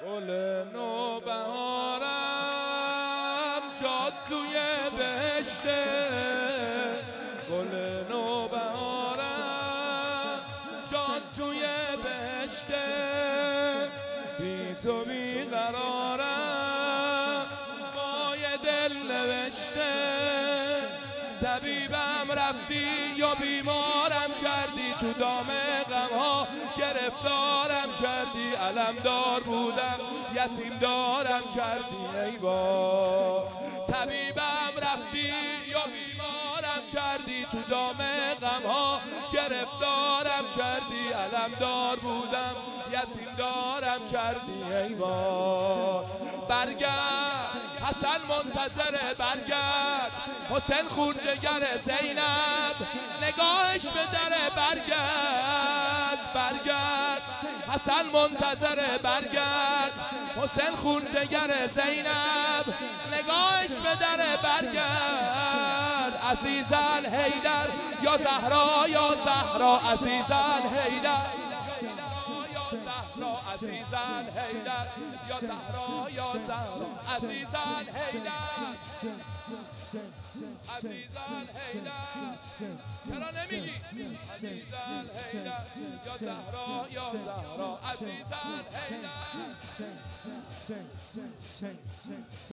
گل نوبهارم جات توی بهشته، گل نوبهارم جات توی بهشته، بی تو بیقرارم مای دل نوشته. طبیبم رفتی یا بیمارم کردی، تو دام غمها گرفتارم کردی. علمدار بودم یتیم دارم کردی ای بابا. طبیبم رفتی یا بیمارم کردی، تو دام غمها گرفتارم کردی. علمدار بودم یتیم دارم کردی ای بابا. برگرد حسن منتظره، برگرد حسین خون جگر زینب نگاهش به دره. برگرد برگرد حسن منتظره، برگرد حسین خون جگر زینب نگاهش به دره. برگرد عزیزان حیدر یا زهرا یا زهرا، عزیزان حیدر زهرا، عزیزان حیدر یا زهرا یا زهرا، عزیزان حیدر عزیزان حیدر. چرا نمیگی عزیزان حیدر یا زهرا یا زهرا، عزیزان حیدر.